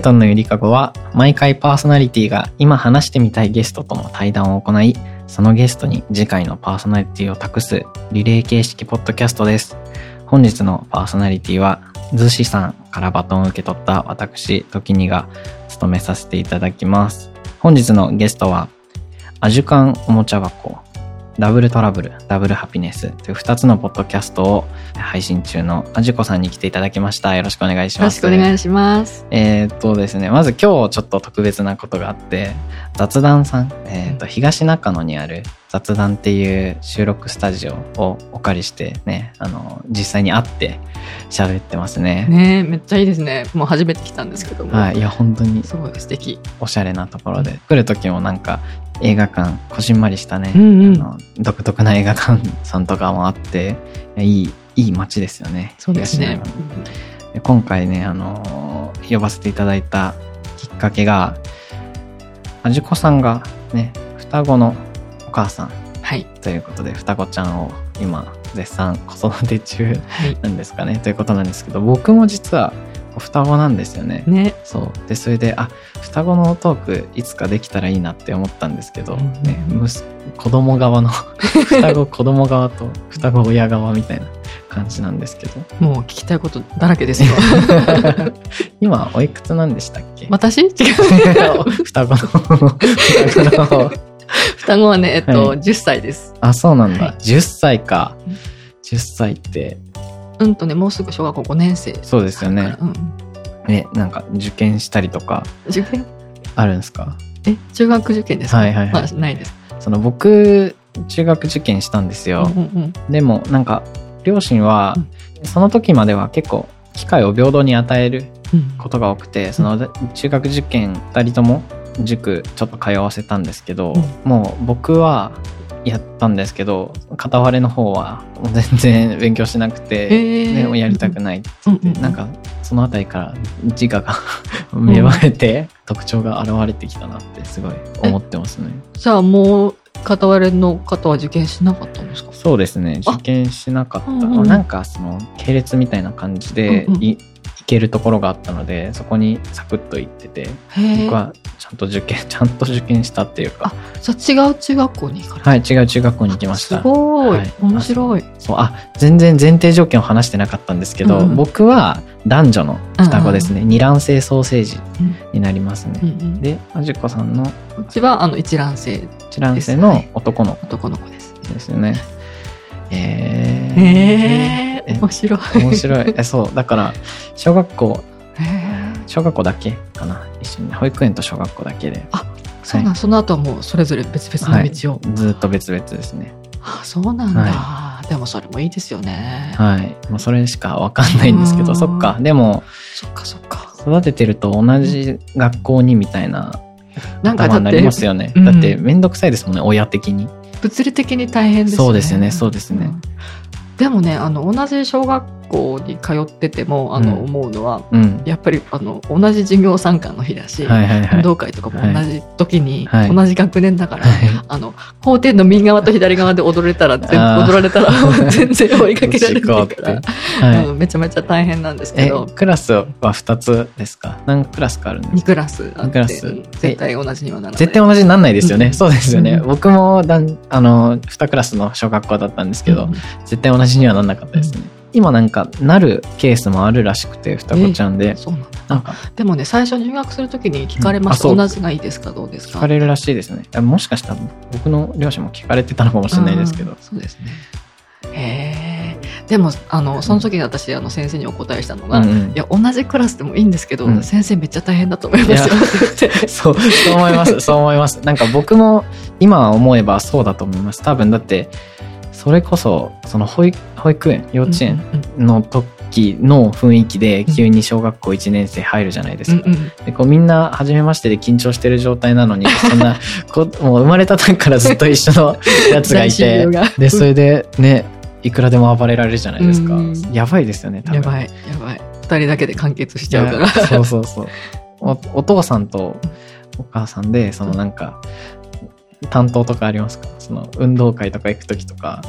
トンのゆりかごは毎回パーソナリティが今話してみたいゲストとの対談を行い、そのゲストに次回のパーソナリティを託すリレー形式ポッドキャストです。本日のパーソナリティはズシさんからバトンを受け取った私時にが務めさせていただきます。本日のゲストはアジュカンおもちゃ箱、ダブルトラブル、ダブルハピネスという2つのポッドキャストを配信中のあじこさんに来ていただきました。よろしくお願いします。 よろしくお願いします。 ですね、まず今日ちょっと特別なことがあって、雑談さん、東中野にある雑談っていう収録スタジオをお借りしてね、実際に会って喋ってますね。 ね、めっちゃいいですね。もう初めて来たんですけども。 はい、いや本当にすごい素敵。 おしゃれなところで、来る時もなんか映画館こじんまりしたね、独特な映画館さんとかもあって、いい街ですよね。 そうですね。 今回ね、呼ばせていただいたきっかけが、あじこさんがね、双子のお母さん、はい、ということで双子ちゃんを今絶賛子育て中なんですかね、ということなんですけど、僕も実は双子なんですよね。そうで、それで双子のトークいつかできたらいいなって思ったんですけど、ね、子供側の双子子供側と双子親側みたいな感じなんですけど、 もう聞きたいことだらけですよ。 今おいくつなんでしたっけ？ 私？違う。 双子の双子はね、10歳です。 あ、そうなんだ。10歳か。10歳って。 もうすぐ小学校5年生。 そうですよね。なんか受験したりとか。 受験あるんですか？ 中学受験ですか？はいはいはい。ないです。 僕、中学受験したんですよ。でも、なんか、両親は、その時までは結構、機会を平等に与えることが多くて、その中学受験2人とも塾ちょっと通わせたんですけど、もう僕はやったんですけど、片割れの方は全然勉強しなくて、でもやりたくないって言って、なんかそのあたりから自我が芽生えて、特徴が現れてきたなってすごい思ってますね。 じゃあもう片割れの方は受験しなかったんですか？ そうですね、受験しなかった。なんかその系列みたいな感じで行けるところがあったので、そこにサクッと行ってて、僕はちゃんと受験したっていうか。 じゃあ違う中学校に行かれた？ はい、違う中学校に行きました。 すごい、面白い。 そう、全然前提条件を話してなかったんですけど、僕は男女の双子ですね。二卵性ソーセージになりますね。で、あじこさんのうちは一卵性の男の子ですですよね。 面白い。 面白い。そうだから小学校だけかな、一緒に保育園と小学校だけで。 そうなん、その後はもうそれぞれ別々の道を、 ずっと別々ですね。 そうなんだ。でもそれもいいですよね。 はい、もうそれしかわかんないんですけど、そっか。でもそっか育ててると同じ学校にみたいな頭になりますよね。だってめんどくさいですもんね、親的に。 物理的に大変ですよね。 そうですね。 でもね、同じ小学校に通ってても思うのは、やっぱり同じ授業参観の日だし、運動会とかも同じ時に、同じ学年だから、校庭の右側と左側で踊られたら全然追いかけられないから、めちゃめちゃ大変なんですけど。 クラスは2つですか？何クラスかあるんですか？ 2クラスあって、絶対同じにはならない。 絶対同じにならないですよね。そうですよね。僕も2クラスの小学校だったんですけど、絶対同じにはならなかったですね。今なんかなるケースもあるらしくて、双子ちゃんで。 そうなんだ。でもね、最初入学するときに聞かれました。同じがいいですか、どうですか？ 聞かれるらしいですね。もしかしたら僕の両親も聞かれてたのかもしれないですけど。 そうですね。でもその時に私先生にお答えしたのが、いや同じクラスでもいいんですけど、先生めっちゃ大変だと思いますよって言って。そう思います。なんか僕も今思えばそうだと思います。多分だってそれこそその保育園幼稚園の時の雰囲気で急に小学校1年生入るじゃないですか。でみんな初めましてで緊張してる状態なのに、そんなもう生まれた時からずっと一緒のやつがいてでそれでね、いくらでも暴れられるじゃないですか。やばいですよね、多分。やばい 2人だけで完結しちゃうから。 そう。お父さんとお母さんでなんか担当とかありますか？その運動会とか行く時とか。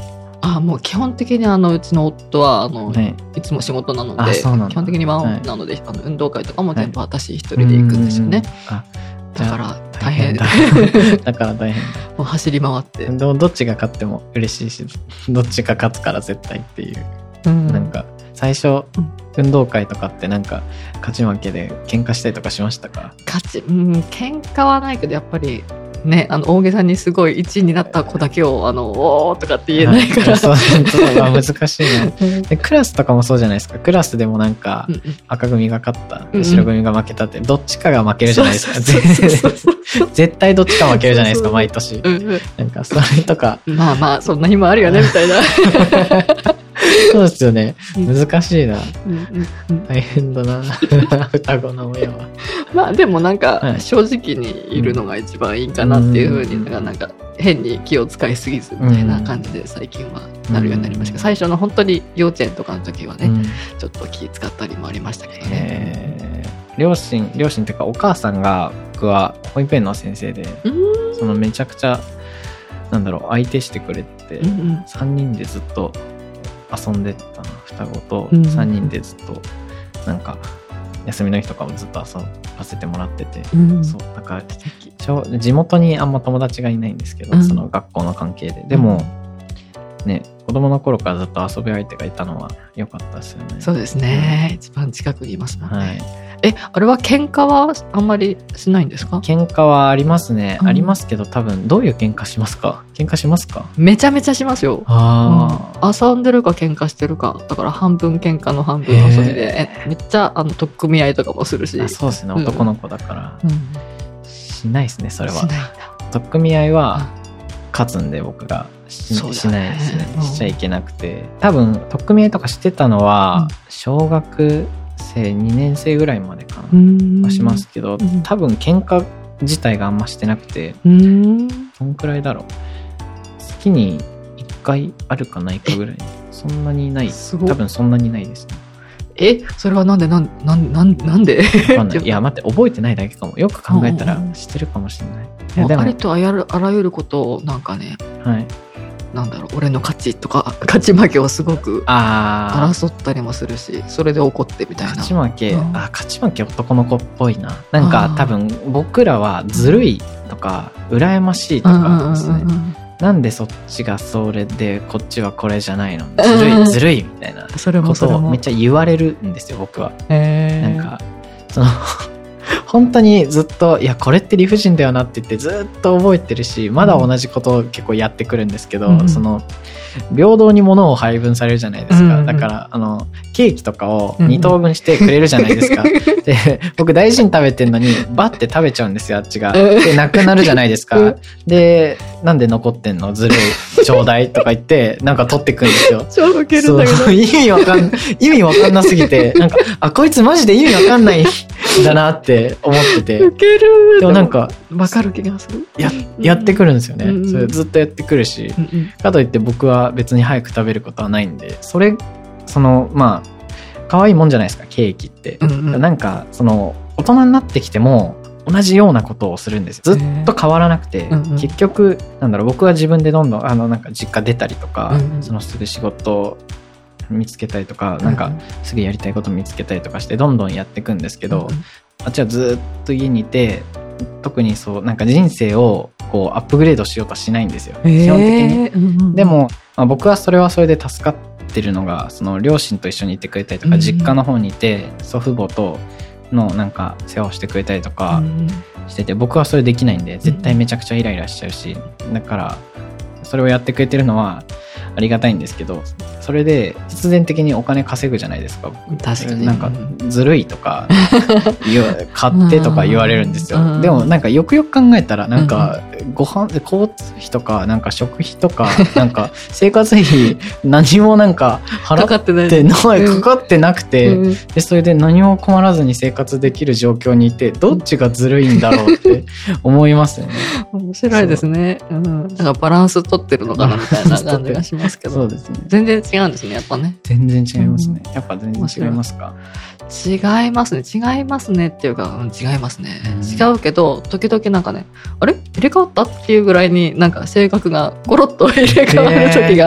もう基本的にうちの夫はいつも仕事なので、基本的にワンなので、運動会とかも全部私一人で行くんですよね。だから大変だから大変だ。もう走り回ってどっちが勝っても嬉しいし、どっちが勝つから絶対っていう、なんか最初、運動会とかってなんか勝ち負けで喧嘩したりとかしましたか？ 喧嘩はないけど、やっぱりね、大げさにすごい1位になった子だけをおーとかって言えないからそう難しいね。でクラスとかもそうじゃないですか。クラスでもなんか赤組が勝った、白組が負けたってどっちかが負けるじゃないですか。絶対どっちか負けるじゃないですか、毎年。なんかそれとかまあそんな日もあるよねみたいなそうですよね。難しいな。大変だな。双子の親は。 まあでもなんか正直にいるのが一番いいかなっていうふうに、なんか変に気を使いすぎずみたいな感じで最近はなるようになりました。最初の本当に幼稚園とかの時はね、ちょっと気使ったりもありましたけどね。 両親っていうかお母さんが、僕は保育園の先生で、そのめちゃくちゃ相手してくれて、3人でずっと遊んでたな。双子と3人でずっとなんか休みの日とかもずっと遊ばせてもらってて、そうだから地元にあんま友達がいないんですけど、その学校の関係で。でもね、子供の頃からずっと遊び相手がいたのは良かったですよね。 そうですね、一番近くにいますもんね。あれは喧嘩はあんまりしないんですか？ 喧嘩はありますね、ありますけど、多分どういう喧嘩しますか？ めちゃめちゃしますよ。遊んでるか喧嘩してるかだから、半分喧嘩の半分遊びで、めっちゃ取っ組み合いとかもするし。 そうですね、男の子だから、しないですね。それはしないんだ。取っ組み合いは勝つんで、僕がしないですね。しちゃいけなくて、多分取っ組み合いとかしてたのは小学生2年生ぐらいまでかなはしますけど、多分喧嘩自体があんましてなくて、どんくらいだろう、月に1回あるかないかぐらい。そんなにない。多分そんなにないですね。 それはなんで分かんない。いや待って、覚えてないだけかも。よく考えたらしてるかもしれない。 ありとあらゆることをなんかね、俺の勝ちとか勝ち負けをすごく争ったりもするし、それで怒ってみたいな。 勝ち負け男の子っぽいな。なんか多分僕らはずるいとか羨ましいとかですね。なんでそっちがそれでこっちはこれじゃないの、ずるいみたいなことをめっちゃ言われるんですよ、僕は。なんか本当にずっと、いやこれって理不尽だよなって言ってずっと覚えてるし、まだ同じことを結構やってくるんですけど、平等に物を配分されるじゃないですか。だからケーキとかを2等分してくれるじゃないですか。で僕大事に食べてんのにバッて食べちゃうんですよ、あっちが。でなくなるじゃないですか。でなんで残ってんの、ずるい、ちょうだいとか言ってなんか取ってくんですよ。 超ウケるんだけど、 意味わかんなすぎて、なんかこいつマジで意味わかんないんだなって思ってて。 ウケる。 でもなんかわかる気がする。 やってくるんですよね。それずっとやってくるし、かといって僕は別に早く食べることはないんで、まあ可愛いもんじゃないですか、ケーキって。なんか大人になってきても同じようなことをするんですよ。ずっと変わらなくて、結局僕は自分でどんどんなんか実家出たりとか、すぐ仕事見つけたりとか、なんかすぐやりたいこと見つけたりとかしてどんどんやっていくんですけど、あっちはずっと家にいて、特になんか人生をこうアップグレードしようとしないんですよ、基本的に。でも、僕はそれはそれで助かってるのが、両親と一緒にいてくれたりとか、実家の方にいて祖父母とのなんか世話をしてくれたりとかしてて、僕はそれできないんで絶対めちゃくちゃイライラしちゃうし、だからそれをやってくれてるのはありがたいんですけど、それで必然的にお金稼ぐじゃないですか。 確かに。 なんかずるいとか買ってとか言われるんですよ。でもなんかよくよく考えたら、なんか交通費とかなんか食費とかなんか生活費何もなんか払ってかかってなくて、でそれで何も困らずに生活できる状況にいて、どっちがずるいんだろうって思いますよね。 面白いですね。なんかバランス取ってるのかなみたいな感じがしますけど。 そうですね。 全然違うんですね、やっぱね。 全然違いますね。やっぱ全然違いますか？ 違いますねっていうか、違いますね。違うけど、時々なんかね、あれ入れ替わったっていうぐらいになんか性格がゴロッと入れ替わる時が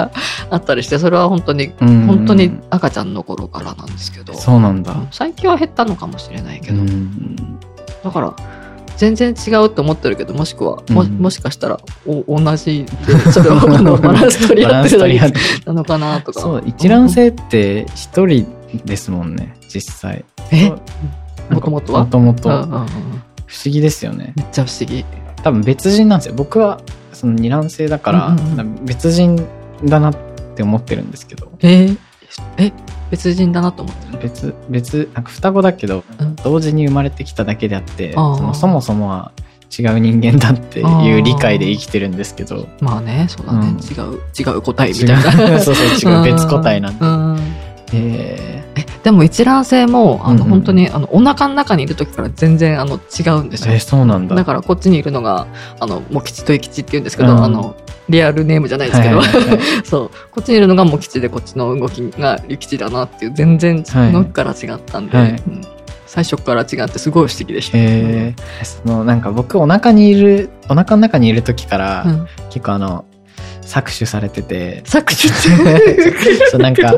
あったりして、それは本当に本当に赤ちゃんの頃からなんですけど。 そうなんだ。 最近は減ったのかもしれないけど、だから全然違うと思ってるけど、もしくは もしかしたら同じで、それをバランス取り合ってるだけなのかなとか。 そう、一卵性って一人ですもんね、実際。 もともとは不思議ですよね。 めっちゃ不思議。 多分別人なんですよ。僕はその二卵性だから、別人だなって思ってるんですけど。 別人だなと思ってる。 別なんか双子だけど、同時に生まれてきただけであって、そもそもは違う人間だっていう理解で生きてるんですけど。 まあね、そうだね、違う個体みたいな。 そう違う別個体なんで。でも一卵性も本当にお腹の中にいる時から全然違うんですよ。 そうなんだ。 だからこっちにいるのがモキチとイキチって言うんですけど、リアルネームじゃないですけど、そうこっちにいるのがモキチで、こっちの動きがリキチだなっていう、全然動きから違ったんで、最初から違ってすごい不思議でした。 なんか僕お腹の中にいる時から、結構搾取されてて。 搾取ってそう、なんか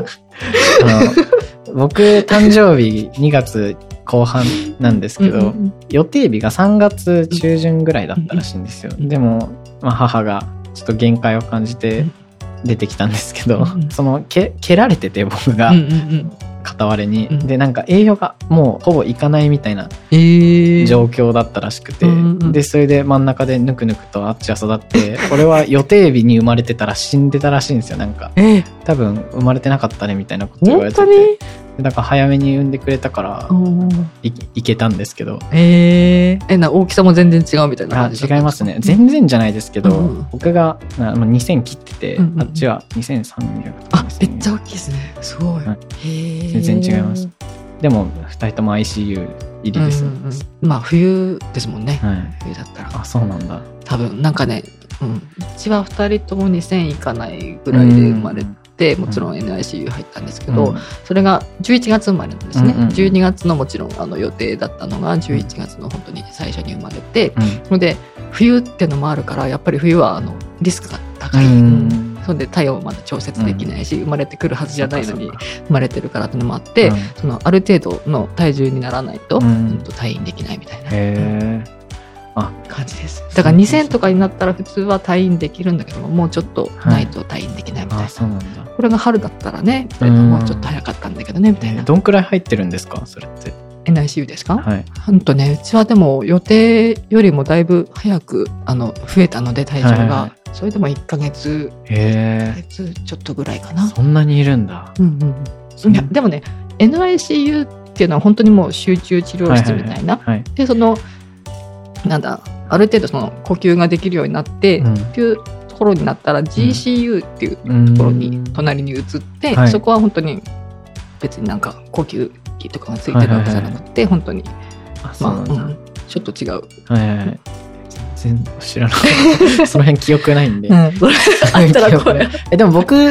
僕誕生日2月後半なんですけど、予定日が3月中旬ぐらいだったらしいんですよ。でも、母がちょっと限界を感じて出てきたんですけど、蹴られてて、僕が片割れに、でなんか栄養がもうほぼいかないみたいな状況だったらしくて、でそれで真ん中でぬくぬくとあっちは育って、これは予定日に生まれてたら死んでたらしいんですよ。なんか多分生まれてなかったねみたいなこと言われてて、だから早めに産んでくれたからいけたんですけど。 大きさも全然違うみたいな感じ？ 違いますね。全然じゃないですけど、僕が2000切ってて、あっちは2300とか。 めっちゃ大きいですね。すごい。 全然違います。でも2人とも ICU 入りです。 まあ冬ですもんね。冬だったら。 そうなんだ。 多分なんかね、うちは2人とも2000いかないぐらいで生まれて、もちろん NICU 入ったんですけど、それが11月生まれなんですね。12月のもちろん予定だったのが11月の本当に最初に生まれて、それで冬ってのもあるから、やっぱり冬はリスクが高い。それで体温をまだ調節できないし、生まれてくるはずじゃないのに生まれてるからってのもあって、ある程度の体重にならないと退院できないみたいな感じです。だから2000とかになったら普通は退院できるんだけども、もうちょっとないと退院できないみたいな。これが春だったらねみたいな、もうちょっと早かったんだけどねみたいな。 どんくらい入ってるんですか、それって。 NICU ですか？うちはでも予定よりもだいぶ早く増えたので、体重が、それでも1ヶ月ちょっとぐらいかな。 そんなにいるんだ。 いやでもね、 NICU っていうのは本当にもう集中治療室みたいな、でなんだ、ある程度呼吸ができるようになって、っていうところになったら GCU っていうところに隣に移って、そこは本当に別になんか呼吸器とかがついてるわけじゃなくて、本当にちょっと違う。 全然知らない。その辺記憶ないんで。 あったらこれ。 でも僕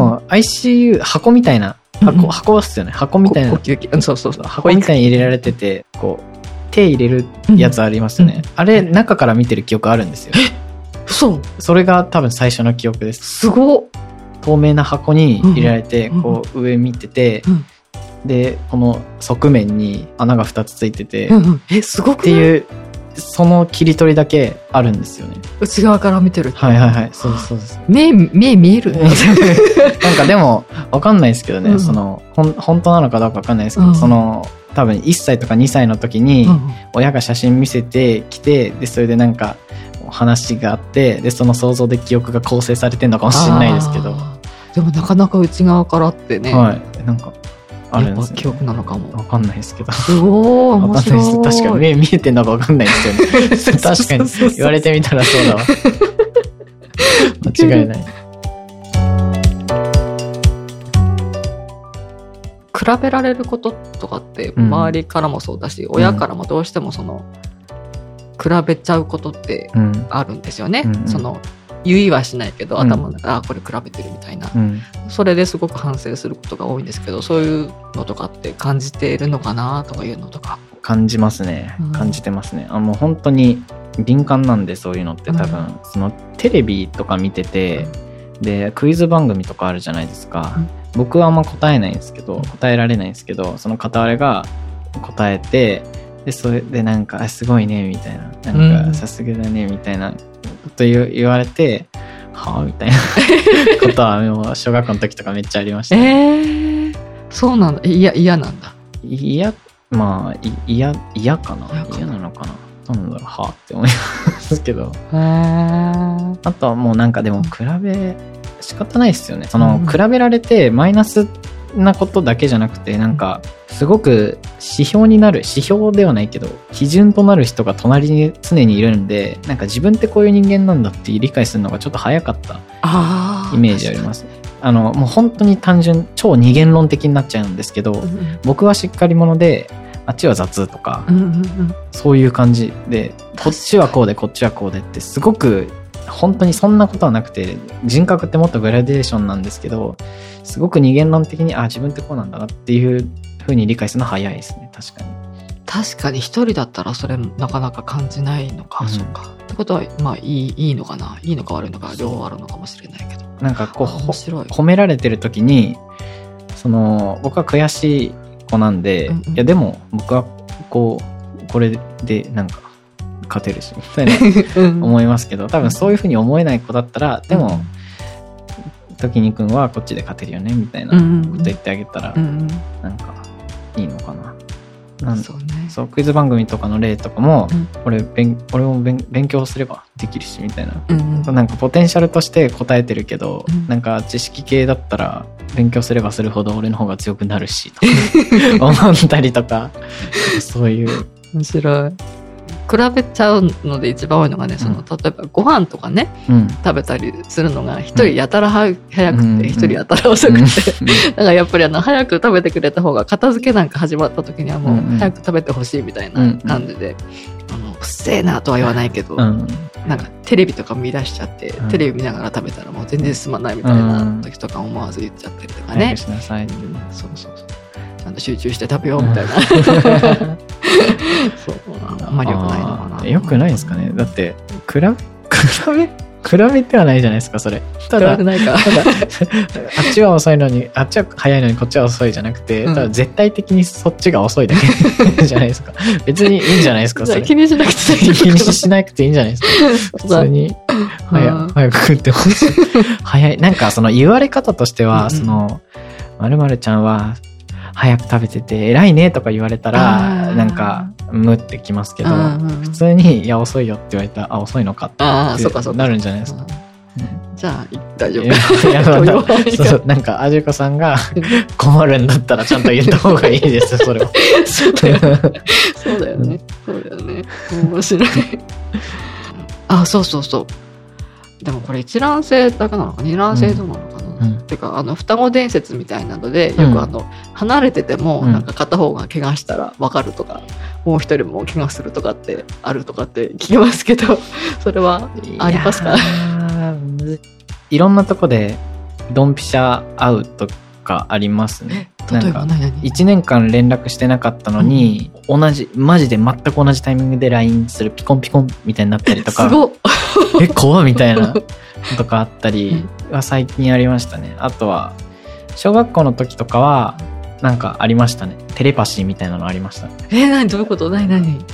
ICU 箱みたいな箱っすよね。箱みたいな。 呼吸器。そう。 箱みたいに入れられてて、こう手入れるやつありますよね。あれ中から見てる記憶あるんですよ。それが多分最初の記憶です。 すごっ。 透明な箱に入れられて、こう上見てて、でこの側面に穴が2つついてて、 すごくっていうその切り取りだけあるんですよね。 内側から見てる。 そうです。 目見える。 なんかでもわかんないですけどね、本当なのかどうかわかんないですけど、多分1歳とか2歳の時に親が写真見せてきて、でそれでなんか話があって、でその想像で記憶が構成されてるのかもしれないですけど、 でもなかなか内側からってね、 なんかあるんですね。 記憶なのかも。 わかんないですけど。 すごい面白い。 確かに目見えてんのかわかんないですよね。確かに言われてみたらそうだわ。間違いない。 比べられることとかって周りからもそうだし、親からもどうしても比べちゃうことってあるんですよね。言いはしないけど、頭の中これ比べてるみたいな、それですごく反省することが多いんですけど、そういうのとかって感じているのかなとかいうのとか。 感じますね。感じてますね。もう本当に敏感なんで、そういうのって多分、テレビとか見てて、 でクイズ番組とかあるじゃないですか、僕はあんま答えないんですけど、答えられないんですけど、その片割れが答えて、でそれでなんかすごいねみたいな、なんかさすがだねみたいなこと言われて、はぁみたいなことはもう小学校の時とかめっちゃありました、ね。 そうなんだ。嫌なんだ。 まあ嫌かな。嫌なのかな。どうなんだろう、はぁって思いますけど。あとはもうなんかでも仕方ないですよね。その比べられてマイナスなことだけじゃなくて、なんかすごく指標ではないけど基準となる人が隣に常にいるんで、なんか自分ってこういう人間なんだって理解するのがちょっと早かったイメージあります。もう本当に単純超二元論的になっちゃうんですけど、僕はしっかり者であっちは雑とか、そういう感じで、こっちはこうでこっちはこうでってすごく本当にそんなことはなくて、人格ってもっとグラデーションなんですけど、すごく二元論的に自分ってこうなんだなっていう風に理解するのは早いですね。 確かに一人だったらそれなかなか感じないのか、そうかってことはまあいいのかな、いいのか悪いのか両方あるのかもしれないけど、 なんかこう褒められてる時に僕は悔しい子なんで、いやでも僕はこれでなんか勝てるしみたいな思いますけど、多分そういう風に思えない子だったら、でも時にくんはこっちで勝てるよねみたいなこと言ってあげたら、なんかいいのかな。そうクイズ番組とかの例とかも、俺も勉強すればできるしみたいな、なんかポテンシャルとして答えてるけど、なんか知識系だったら勉強すればするほど俺の方が強くなるしとか思ったりとか、そういう面白い。比べちゃうので一番多いのがね、例えばご飯とかね、食べたりするのが一人やたら早くて一人やたら遅くて、だからやっぱり早く食べてくれた方が片付けなんか始まった時にはもう早く食べてほしいみたいな感じで、うっせえなとは言わないけど、なんかテレビとか見出しちゃって、テレビ見ながら食べたらもう全然進まないみたいな時とか思わず言っちゃったりとかね。 早くしなさい。 そうちゃんと集中して食べようみたいな。そうあんまり良くないのかな。 良くないですかね。だって比べてはないじゃないですか、それ。ただあっちは遅いのに、あっちは早いのにこっちは遅いじゃなくて、ただ絶対的にそっちが遅いだけじゃないですか。別にいいんじゃないですか、それ。 気にしなくていいんじゃないですか。普通に早く食ってほしい。早い。なんかその言われ方としては、〇〇ちゃんは早く食べてて偉いねとか言われたらなんかムってきますけど、普通にいや遅いよって言われたら遅いのかってなるんじゃないですか。 じゃあ大丈夫。 そうなんかあじゅこさんが困るんだったらちゃんと言った方がいいですそれは。 そうだよね。面白い。そう。でもこれ一卵性だけなのか二卵性どうなのかな。っていうか双子伝説みたいなのでよく離れててもなんか片方が怪我したら分かるとか、もう一人も怪我するとかってあるとかって聞きますけど、それはありますか？ いろんなとこでドンピシャ会うとかありますね。 例えば何 1年間連絡してなかったのに、マジで全く同じタイミングで LINE するピコンピコンみたいになったりとか、 すごっ怖っみたいなとかあったりは最近ありましたね。あとは小学校の時とかはなんかありましたね。テレパシーみたいなのありました。 何どういうこと？何？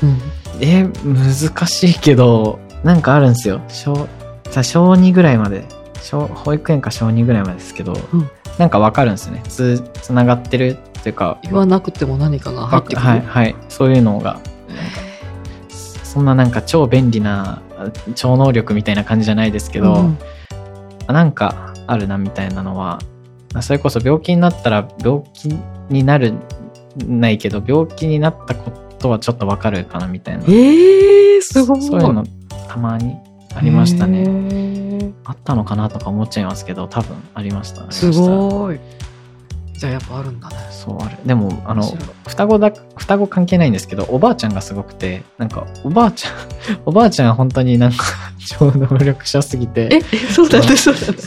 難しいけどなんかあるんですよ。小2ぐらいまで、保育園か小2ぐらいまでですけど、なんかわかるんですよね。つながってるっていうか、 言わなくても何かが入ってくる。 はい、そういうのがそんななんか超便利な超能力みたいな感じじゃないですけど、なんかあるなみたいなのは、それこそ病気になったら病気になるないけど病気になったことはちょっとわかるかなみたいな。 すごい。 そういうのたまにありましたね。あったのかなとか思っちゃいますけど、多分ありました。 すごい。じゃあやっぱあるんだね。 そうある。でも双子関係ないんですけど、おばあちゃんがすごくて、なんかおばあちゃん本当になんか超能力者すぎて。 そうだね。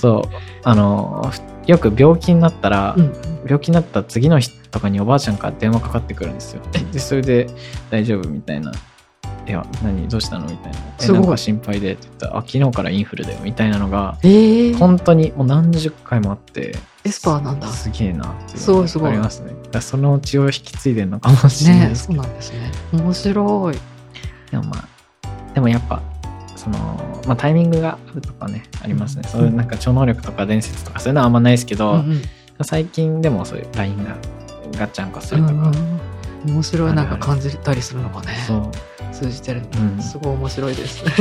よく病気になった次の日とかにおばあちゃんから電話かかってくるんですよ。でそれで大丈夫みたいないや何どうしたのみたいな、なんか心配でって言ったら、昨日からインフルだよみたいなのが、本当にもう何十回もあって、 エスパーなんだ、 すげえなってすごいすごいありますね。だその血を引き継いでるのかもしれないですけど、 そうなんですね。面白い。 でもやっぱその、タイミングがあるとかねありますね、そういうなんか超能力とか伝説とかそういうのはあんまないですけど、最近でもそういう LINE がガッチャンコするとか、 面白い、なんか感じたりするのかね。そう通じてる、すごい面白いですあ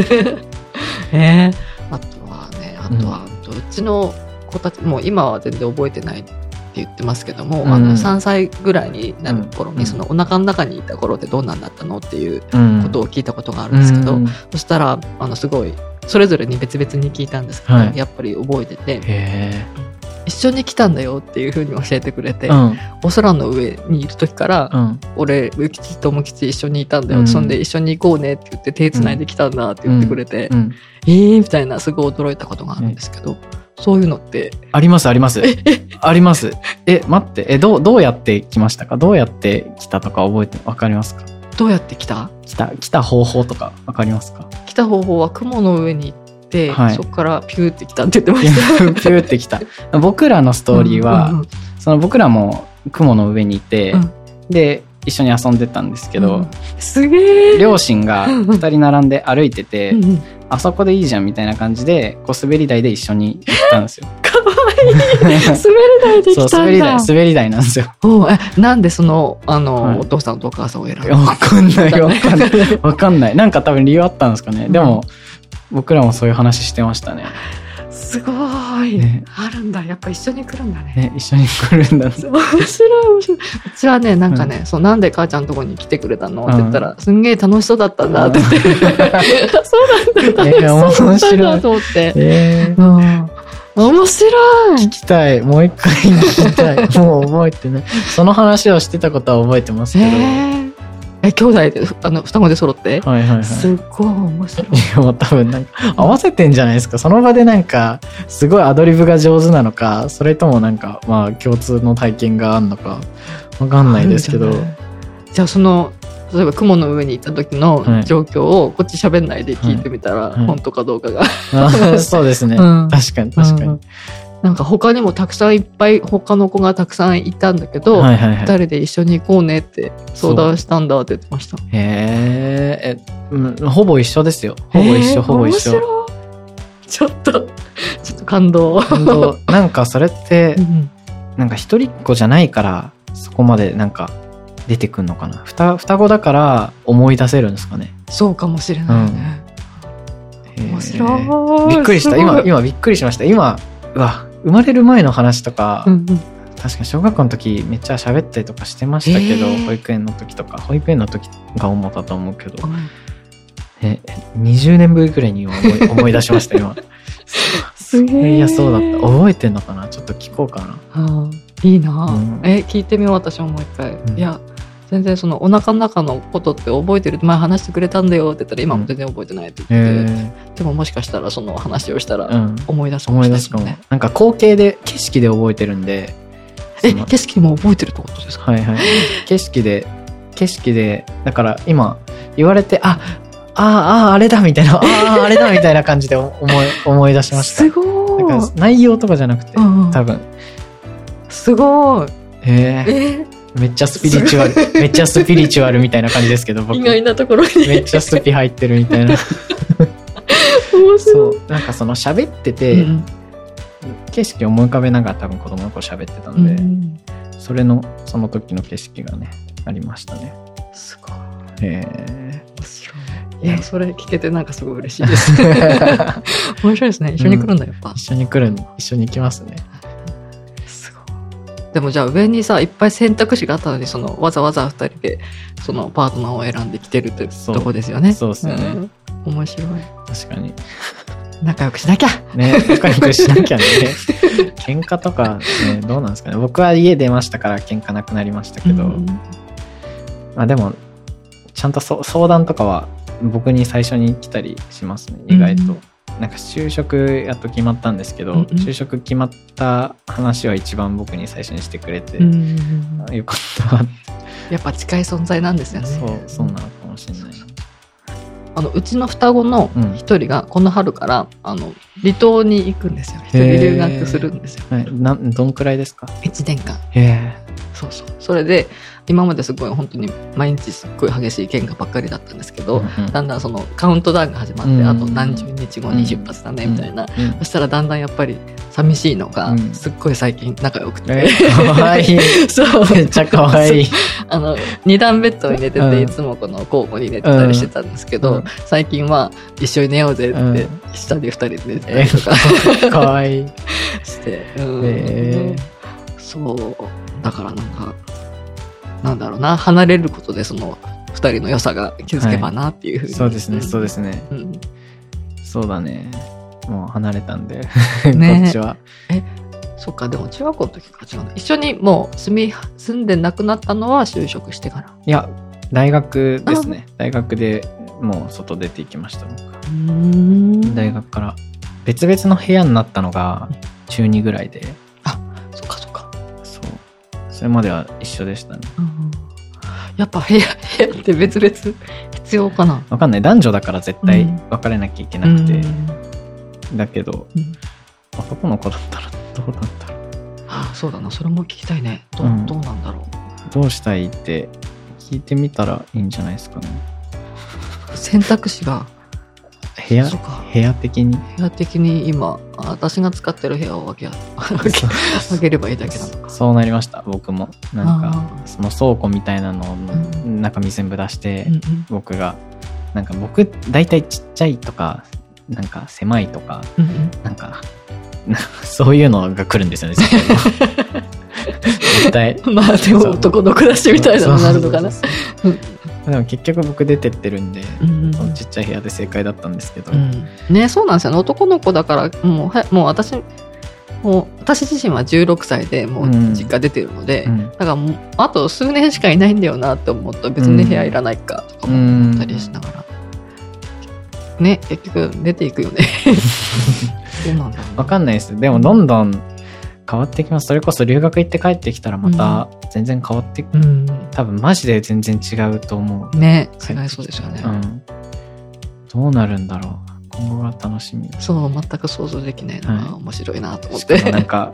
とはね、うちの子たちもう今は全然覚えてないって言ってますけども、3歳ぐらいになる頃に、そのお腹の中にいた頃ってどんなんだったのっていうことを聞いたことがあるんですけど、そしたらすごいそれぞれに別々に聞いたんですけど、やっぱり覚えてて、一緒に来たんだよっていう風に教えてくれて、お空の上にいる時から、俺ウキチとモキチ一緒にいたんだよ、そんで一緒に行こうねって言って手つないできたんだって言ってくれて、みたいなすごい驚いたことがあるんですけど、そういうのってありますありますあります。待ってどうやって来ましたか？どうやって来たとかわかりますか？ どうやって来た方法とかわかりますか？ 来た方法は雲の上に行って、そこからピューって来たって言ってました。 ピューって来た。僕らのストーリーは、その僕らも雲の上にいて、で一緒に遊んでたんですけど、 すげえ。 両親が2人並んで歩いてて、あそこでいいじゃんみたいな感じでこう滑り台で一緒に行ったんですよ。 かわいい。滑り台で来たんだ。 そう滑り台なんですよ。 なんでそのお父さんとお母さんを選んだ？ わかんない。なんか多分理由あったんですかね。でも僕らもそういう話してましたね。 すごい、あるんだ。やっぱ一緒に来るんだね。 一緒に来るんだ。面白い。うちはね、なんかね、なんで母ちゃんのとこに来てくれたのって言ったら、すんげえ楽しそうだったんだって言って。そうなんだ。面白いと思って。面白い。 聞きたい。もう一回聞きたい。もう覚えてない。その話をしてたことは覚えてますけど。 兄弟で双子で揃って、すっごい面白い。 もう多分なんか合わせてんじゃないですか。その場でなんかすごいアドリブが上手なのか、それともなんか共通の体験があるのかわかんないですけど、 じゃあ例えば雲の上に行った時の状況をこっち喋んないで聞いてみたら、本当かどうかがそうですね、確かに、 なんか他にもたくさんいっぱい他の子がたくさんいたんだけど、2人で一緒に行こうねって相談したんだって言ってました。 ほぼ一緒ですよ。ほぼ一緒。 面白い。ちょっと感動。 なんかそれって、なんか一人っ子じゃないからそこまでなんか出てくるのかな。双子だから思い出せるんですかね。 そうかもしれないね。面白い。びっくりした。今びっくりしました。今生まれる前の話とか、確か小学校の時めっちゃ喋ったりとかしてましたけど、保育園の時が主だと思うけど、20年ぶりくらいに思い出しました今。 すげえ。 いやそうだった。覚えてんのかな。ちょっと聞こうかな。 いいな。聞いてみよう私ももう一回。いや全然そのお腹の中のことって覚えてる、前話してくれたんだよって言ったら今も全然覚えてないって言って、でももしかしたらその話をしたら思い出すかもしれないですね。 なんか光景で景色で覚えてるんで。 景色も覚えてるってことですか？ 景色でだから今言われてあれだみたいなあれだみたいな感じで思い出しました。 すごい。 だから内容とかじゃなくて、多分すごい。 めっちゃスピリチュアルみたいな感じですけど、僕意外なところにめっちゃスピ入ってるみたいな。そうなんかその喋ってて、景色を思い浮かべながら多分子供の頃喋ってたので、その時の景色がねありましたね。 すごい。面白い。いやそれ聞けてなんかすごい嬉しいです。面白いですね。一緒に来るんだやっぱ。 一緒に行きますね。 でもじゃあ上にさいっぱい選択肢があったのにわざわざ2人でそのパートナーを選んできてるってとこですよね。 そうですよね。 面白い。 確かに。 仲良くしなきゃ仲良くしなきゃね。喧嘩とかねどうなんですかね。僕は家出ましたから喧嘩なくなりましたけど、でもちゃんと相談とかは僕に最初に来たりしますね。意外と。なんか就職やっと決まったんですけど、就職決まった話は一番僕に最初にしてくれて、よかった。 やっぱ近い存在なんですよね。 そうなのかもしれない。 うちの双子の一人がこの春から離島に行くんですよ。一人留学するんですよ。 どんくらいですか ？1年間。そうそう。それで今まですごい本当に毎日すっごい激しい喧嘩ばっかりだったんですけど、だんだんそのカウントダウンが始まって、あと何十日後に出発だねみたいな、そしたらだんだんやっぱり寂しいのがすっごい最近仲良くて、 かわいい。そうめっちゃかわいい。 2段ベッドに寝てて、いつもこの交互に寝てたりしてたんですけど、最近は一緒に寝ようぜって下で2人で寝てたりとかかわいいして、そうだからなんだろうな、離れることでその2人の良さが気づけばなっていうふうに、 そうですねそうですね、そうだね、もう離れたんでこっちはそっか。でも中学校の時から違うの。一緒にもう住んでなくなったのは就職してから？ いや大学ですね。大学でもう外出ていきました。僕大学から別々の部屋になったのが中2ぐらいで。 そっかそっか。 そう、それまでは一緒でしたね。 やっぱ部屋って別々必要かな。 分かんない。男女だから絶対別れなきゃいけなくて、だけど、男の子だったらどうなんだろう。 そうだな、それも聞きたいね。どうなんだろう。どうしたいって聞いてみたらいいんじゃないですかね。 選択肢が部屋的に今私が使ってる部屋を分ければいいだけなのか。 そうなりました。僕もなんかその倉庫みたいなのの中身全部出して、僕がなんか僕大体ちっちゃいとかなんか狭いとか、なんかそういうのが来るんですよね。絶対まあでも男の暮らしみたいなのになるのかな。 でも結局僕出てってるんで、ちっちゃい部屋で正解だったんですけど、 ね、そうなんですよね。男の子だからもう私自身は16歳でもう実家出てるので、だからもうあと数年しかいないんだよなって思ったら別に部屋いらないかとか思ったりしながら、ね、結局出ていくよね。そうなんだろう。 分かんないです。でもどんどん変わってきます。それこそ留学行って帰ってきたらまた全然変わってくる、多分マジで全然違うと思うね。違いそうですよね、 どうなるんだろう。今後が楽しみ。 そう、全く想像できないのが面白いなと思って、 なんか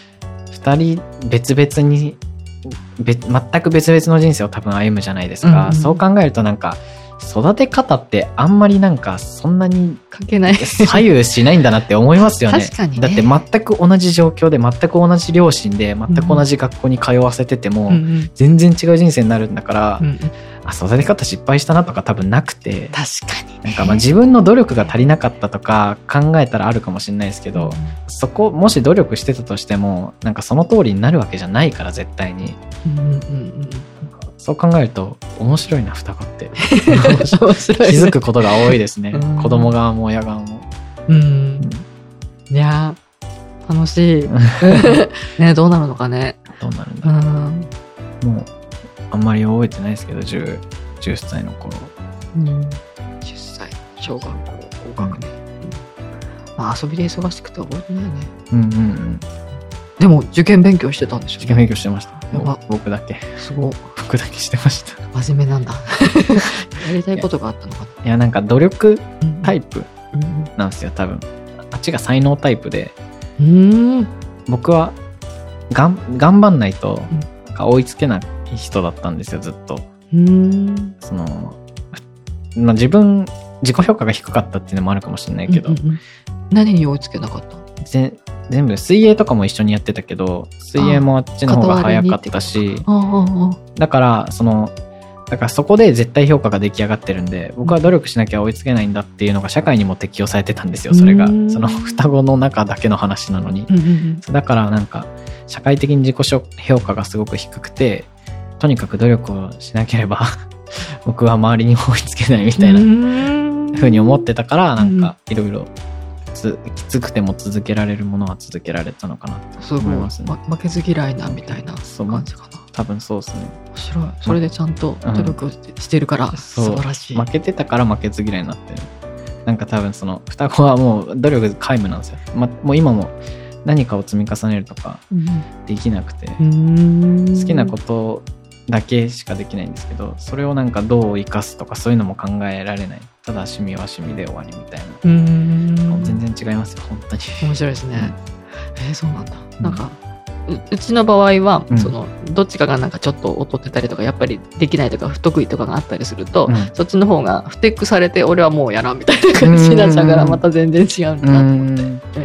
2人別々に全く別々の人生を多分歩むじゃないですか、そう考えるとなんか育て方ってあんまりなんかそんなに関係ない左右しないんだなって思いますよね。 確かにね。 だって全く同じ状況で全く同じ両親で全く同じ学校に通わせてても、全然違う人生になるんだから、育て方失敗したなとか多分なくて、 確かに、ね、 なんかまあ自分の努力が足りなかったとか考えたらあるかもしれないですけど、そこもし努力してたとしてもなんかその通りになるわけじゃないから絶対に、そう考えると面白いな双子って気づくことが多いですね。子供側も親側も。 いや楽しいね。どうなるのかね。 どうなるんだろう。もうあんまり覚えてないですけど 10歳の頃、 10歳小学校高学年、まあ遊びで忙しくて覚えてないね。でも受験勉強してたんでしょ。 受験勉強してました。僕だけ。 すごい。 僕だけしてました。 真面目なんだ。やりたいことがあったのかな。 いやなんか努力タイプなんですよ多分。あっちが才能タイプで、僕は頑張んないと追いつけない人だったんですよずっと。その、まあ、自己評価が低かったっていうのもあるかもしれないけど、 何に追いつけなかった？ 全部水泳とかも一緒にやってたけど、水泳もあっちの方が早かったし、だからそこで絶対評価が出来上がってるんで、僕は努力しなきゃ追いつけないんだっていうのが社会にも適用されてたんですよ。それがその双子の中だけの話なのに、だからなんか社会的に自己評価がすごく低くて、とにかく努力をしなければ僕は周りに追いつけないみたいな風に思ってたから、なんかいろいろきつくても続けられるものは続けられたのかなと思いますね。 負けず嫌いなみたいな感じかな。 多分そうですね。 面白い。それでちゃんと努力してるから、素晴らしい。 負けてたから負けず嫌いになってる。なんか多分その双子はもう努力皆無なんですよ。もう今も何かを積み重ねるとかできなくて、好きなことだけしかできないんですけど、それをなんかどう生かすとかそういうのも考えられない。 ただ趣味は趣味で終わりみたいな。全然違いますよ本当に。 面白いですね。そうなんだ。なんかうちの場合は、そのどっちかがなんかちょっと劣ってたりとかやっぱりできないとか不得意とかがあったりすると、そっちの方が不テックされて俺はもうやらんみたいな感じになっちゃうからまた全然違うんだなと思って。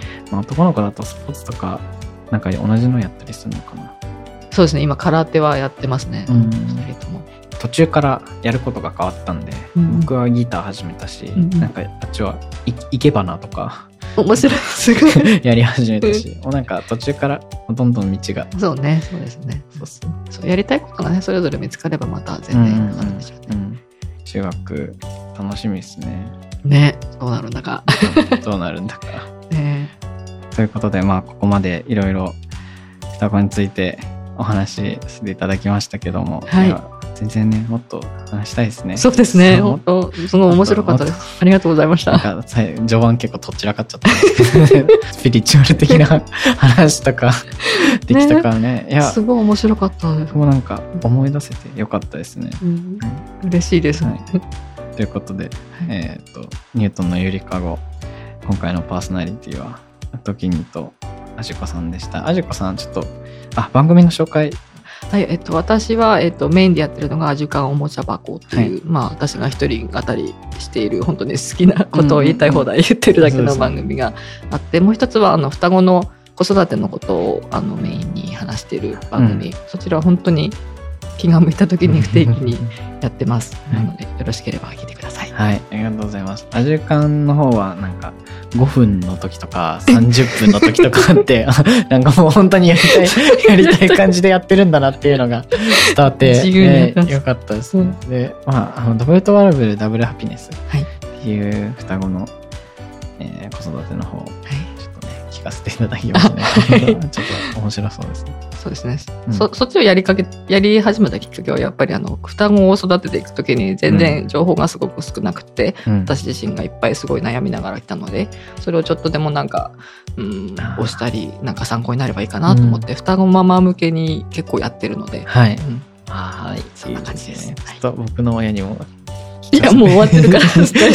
男の子だとスポーツとかなんか同じのやったりするのかな。 そうですね、今空手はやってますね。2人とも途中からやることが変わったんで、僕はギター始めたし、なんかあっちは生け花とか面白いすごいやり始めたし、もうなんか途中からどんどん道が。 そうね、そうですね。そうやりたいことがねそれぞれ見つかればまた全然変わるでしょうね。 中学楽しみですね。 ね、どうなるんだかどうなるんだか。ということでここまでいろいろ双子についてお話ししていただきましたけども、全然ねもっと話したいですね。 そうですね、本当すごい面白かったです。ありがとうございました。 なんか序盤結構とっちらかっちゃったスピリチュアル的な話とかできたからね。いやすごい面白かったです。 もうなんか思い出せてよかったですね。 嬉しいです、 ということで、ニュートンのゆりかご、今回のパーソナリティはトキニとあじこさんでした。あじこさんちょっと番組の紹介。 はい、私は、メインでやってるのがアジカンおもちゃ箱っていう、私が一人語りしている本当に好きなことを言いたい放題言ってるだけの番組があって、もう一つは双子の子育てのことをメインに話している番組、そちらは本当に気が向いた時に不定期にやってますなのでよろしければ聞いてください。 はい、ありがとうございます。アジカンの方はなんか5分の時とか30分の時とかあってなんかもう本当にやりたい感じでやってるんだなっていうのが伝わってよかったです。で、ダブルトワラブルダブルハピネスっていう双子の、子育ての方をちょっとね聞かせていただきましたね。ちょっと面白そうですね。 そうですね。そっちをやり始めたきっかけはやっぱり双子を育てていくときに全然情報がすごく少なくて、私自身がいっぱいすごい悩みながら来たので、それをちょっとでもなんか押したりなんか参考になればいいかなと思って、双子ママ向けに結構やってるので、 はい、 そんな感じです。 ちょっと僕の親にもいやもう終わってるから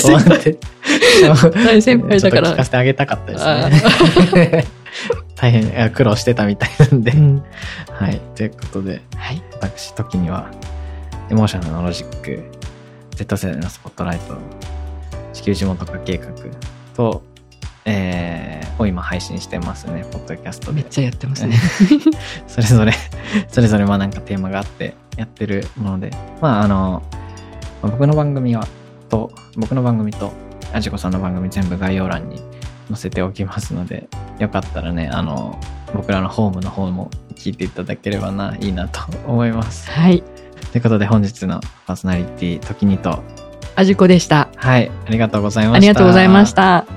大先輩だから聞かせてあげたかったですね。大変苦労してたみたいなんで、はい、ということで、私時にはエモーショナルのロジック、 Z 世代のスポットライト、地球地元化計画と、を今配信してますね、ポッドキャストで。 めっちゃやってますねそれぞれなんかテーマがあってやってるもので、僕の番組とあじこさんの番組全部概要欄に載せておきますので、よかったらね僕らのホームの方も聞いていただければいいなと思います。 はい、 ということで本日のパーソナリティ時にとあじこでした。 はい、ありがとうございました。 ありがとうございました。